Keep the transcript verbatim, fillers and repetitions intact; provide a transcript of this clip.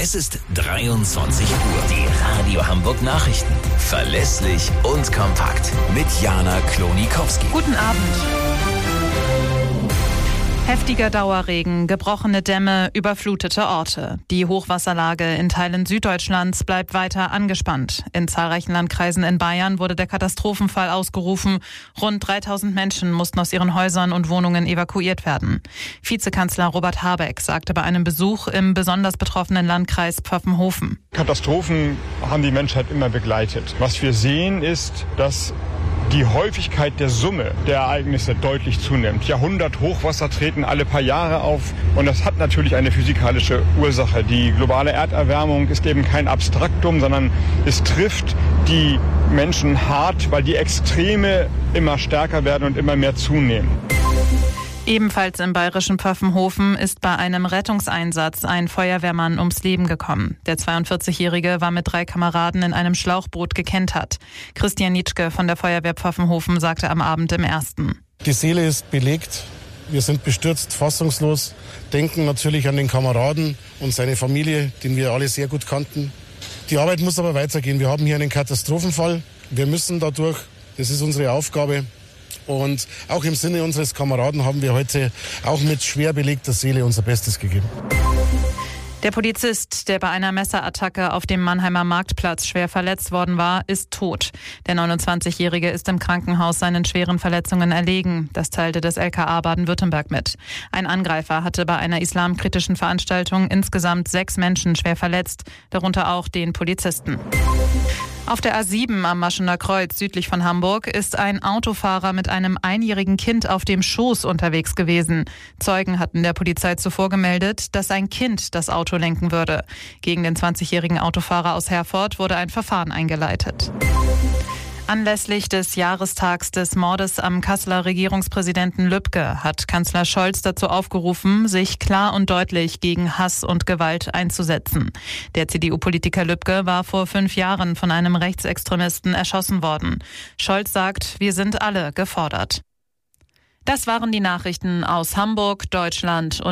Es ist dreiundzwanzig Uhr. Die Radio Hamburg Nachrichten. Verlässlich und kompakt. Mit Jana Klonikowski. Guten Abend. Heftiger Dauerregen, gebrochene Dämme, überflutete Orte. Die Hochwasserlage in Teilen Süddeutschlands bleibt weiter angespannt. In zahlreichen Landkreisen in Bayern wurde der Katastrophenfall ausgerufen. Rund dreitausend Menschen mussten aus ihren Häusern und Wohnungen evakuiert werden. Vizekanzler Robert Habeck sagte bei einem Besuch im besonders betroffenen Landkreis Pfaffenhofen: Katastrophen haben die Menschheit immer begleitet. Was wir sehen ist, dass die Häufigkeit der Summe der Ereignisse deutlich zunimmt. Jahrhundert-Hochwasser treten alle paar Jahre auf und das hat natürlich eine physikalische Ursache. Die globale Erderwärmung ist eben kein Abstraktum, sondern es trifft die Menschen hart, weil die Extreme immer stärker werden und immer mehr zunehmen. Ebenfalls im bayerischen Pfaffenhofen ist bei einem Rettungseinsatz ein Feuerwehrmann ums Leben gekommen. Der zweiundvierzigjährige war mit drei Kameraden in einem Schlauchboot gekentert. Christian Nitschke von der Feuerwehr Pfaffenhofen sagte am Abend im Ersten: Die Seele ist belegt. Wir sind bestürzt, fassungslos, denken natürlich an den Kameraden und seine Familie, den wir alle sehr gut kannten. Die Arbeit muss aber weitergehen. Wir haben hier einen Katastrophenfall. Wir müssen dadurch, das ist unsere Aufgabe. Und auch im Sinne unseres Kameraden haben wir heute auch mit schwer belegter Seele unser Bestes gegeben. Der Polizist, der bei einer Messerattacke auf dem Mannheimer Marktplatz schwer verletzt worden war, ist tot. Der neunundzwanzigjährige ist im Krankenhaus seinen schweren Verletzungen erlegen. Das teilte das L K A Baden-Württemberg mit. Ein Angreifer hatte bei einer islamkritischen Veranstaltung insgesamt sechs Menschen schwer verletzt, darunter auch den Polizisten. Auf der A sieben am Maschener Kreuz südlich von Hamburg ist ein Autofahrer mit einem einjährigen Kind auf dem Schoß unterwegs gewesen. Zeugen hatten der Polizei zuvor gemeldet, dass ein Kind das Auto lenken würde. Gegen den zwanzigjährigen Autofahrer aus Herford wurde ein Verfahren eingeleitet. Anlässlich des Jahrestags des Mordes am Kasseler Regierungspräsidenten Lübcke hat Kanzler Scholz dazu aufgerufen, sich klar und deutlich gegen Hass und Gewalt einzusetzen. Der C D U-Politiker Lübcke war vor fünf Jahren von einem Rechtsextremisten erschossen worden. Scholz sagt, wir sind alle gefordert. Das waren die Nachrichten aus Hamburg, Deutschland und